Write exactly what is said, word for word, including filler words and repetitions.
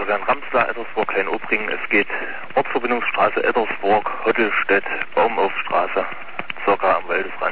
Fahrgern Ramsler, Ettersburg, Klein-Obringen. Es geht Ortsverbindungsstraße Ettersburg, Hottelstedt, Baumaufstraße, circa am Waldesrand.